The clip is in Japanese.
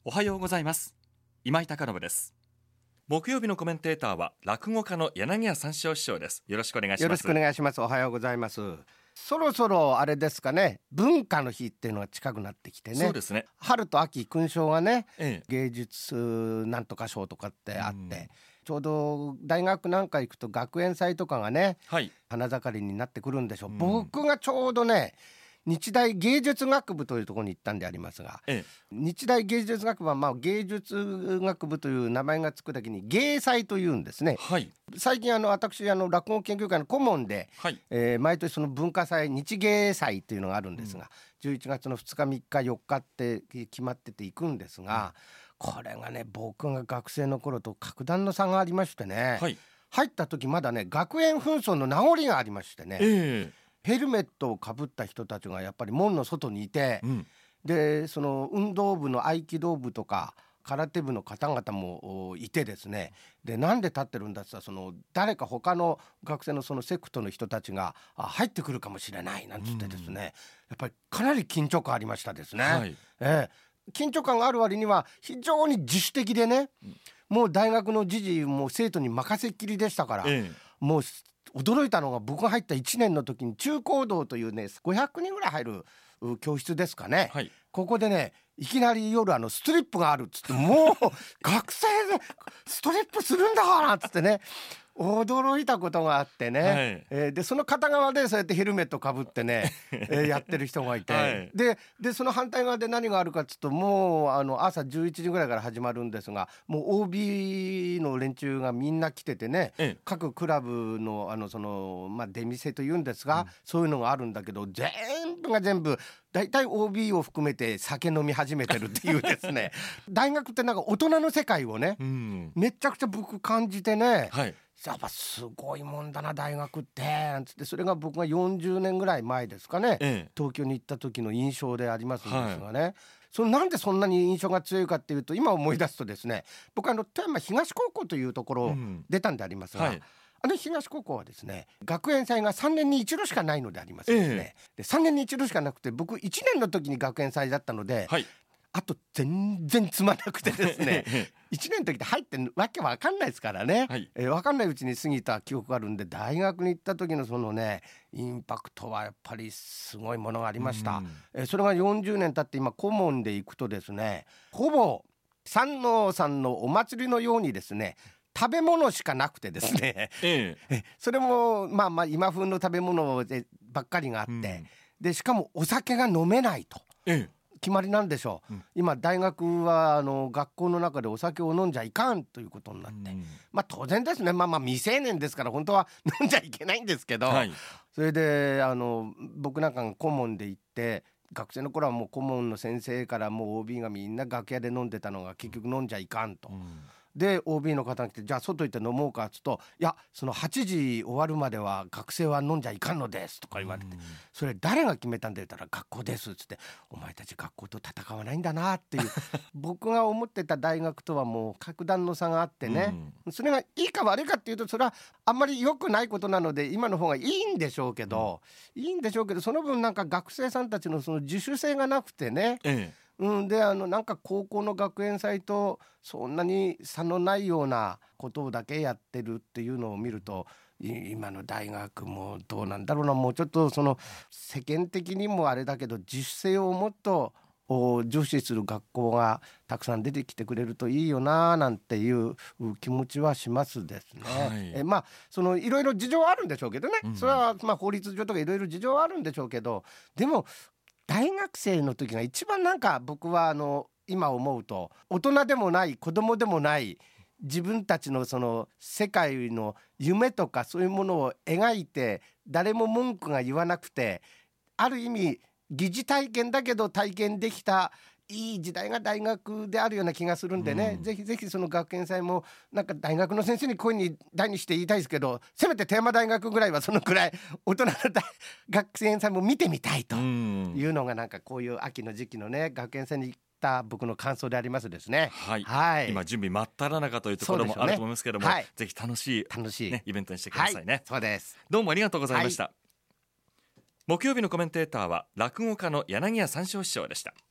おはようございます。今井貴信です。木曜日のコメンテーターは落語家の柳家三四郎師匠です。よろしくお願いします。 よろしくお願いします。おはようございます。そろそろあれですかね、文化の日っていうのが近くなってきてね。 そうですね。 春と秋勲章がね、芸術なんとか賞とかってあって、ちょうど大学なんか行くと学園祭とかがね、花盛りになってくるんでしょう。僕がちょうどね、日大芸術学部というところに行ったんでありますが、日大芸術学部は芸術学部という名前がつくだけに芸祭というんですね。最近私落語研究会の顧問で、毎年その文化祭日芸祭というのがあるんですが、11月の2日3日4日って決まってて行くんですが、これがね、僕が学生の頃と格段の差がありましてね、入った時まだね、学園紛争の名残がありましてね、ヘルメットをかぶった人たちがやっぱり門の外にいて、でその運動部の合気道部とか空手部の方々もいてですね、でなんで立ってるんだって言ったら、その誰か他の学生のそのセクトの人たちが入ってくるかもしれないなんつってですね、やっぱりかなり緊張感ありましたですね。緊張感がある割には非常に自主的でね、もう大学の時事も生徒に任せっきりでしたから、もう驚いたのが、僕が入った1年の時に中高道というね、500人ぐらい入る教室ですかね、ここでね、いきなり夜ストリップがあるっつって、もう学生でストリップするんだからっつってね、驚いたことがあってね、でその片側でそうやってヘルメットかぶってねやってる人がいて、でその反対側で何があるかっつうと、もう朝11時ぐらいから始まるんですが、もう OB の連中がみんな来ててね、各クラブの出店というんですが、そういうのがあるんだけど、全部が全部だいたい OB を含めて酒飲み始めてるっていうですね大学ってなんか大人の世界をね、めちゃくちゃ僕感じてね、やっぱすごいもんだな大学ってなんつって、それが僕が40年ぐらい前ですかね、東京に行った時の印象でありますんですがね、なんでそんなに印象が強いかっていうと、今思い出すとですね、僕富山東高校というところ出たんでありますが、東高校はですね、学園祭が3年に一度しかないのでありますですね、で3年に一度しかなくて、僕1年の時に学園祭だったので、あと全然つまなくてですね1年の時って入ってわけわかんないですからね、わかんないうちに過ぎた記憶があるんで、大学に行った時のそのねインパクトはやっぱりすごいものがありました。それが40年経って今顧問で行くとですね、ほぼ山王さんのお祭りのようにですね、食べ物しかなくてですねそれも今風の食べ物ばっかりがあって、でしかもお酒が飲めないと、決まりなんでしょう。今大学は学校の中でお酒を飲んじゃいかんということになって、当然ですね、未成年ですから本当は飲んじゃいけないんですけど、それで僕なんかが顧問で行って、学生の頃はもう顧問の先生からもう OB がみんな楽屋で飲んでたのが結局飲んじゃいかんと、で OB の方が来て、じゃあ外行って飲もうかっつと、いやその8時終わるまでは学生は飲んじゃいかんのですとか言われて、それ誰が決めたんだ言ったら学校ですっつって、お前たち学校と戦わないんだなっていう僕が思ってた大学とはもう格段の差があってね、それがいいか悪いかっていうと、それはあんまり良くないことなので今の方がいいんでしょうけど、その分なんか学生さんたちのその自主性がなくてね、でなんか高校の学園祭とそんなに差のないようなことだけやってるっていうのを見ると、今の大学もどうなんだろうな、もうちょっとその世間的にもあれだけど、自主性をもっと重視する学校がたくさん出てきてくれるといいよななんていう気持ちはしますですね。そのいろいろ事情はあるんでしょうけどね、それは法律上とかいろいろ事情はあるんでしょうけど、でも大学生の時が一番なんか僕は今思うと、大人でもない子供でもない自分たちのその世界の夢とかそういうものを描いて、誰も文句が言わなくて、ある意味疑似体験だけど体験できたいい時代が大学であるような気がするんでね、ぜひぜひその学園祭もなんか大学の先生に声に大にして言いたいですけど、せめて富山大学ぐらいはそのくらい大人の学園祭も見てみたいというのが、なんかこういう秋の時期のね学園祭に行った僕の感想でありますですね。 今準備真っ只中というところもあると思いますけども、ぜひ楽しい、イベントにしてくださいね。 そうです。 どうもありがとうございました。木曜日のコメンテーターは落語家の柳家三四郎師匠でした。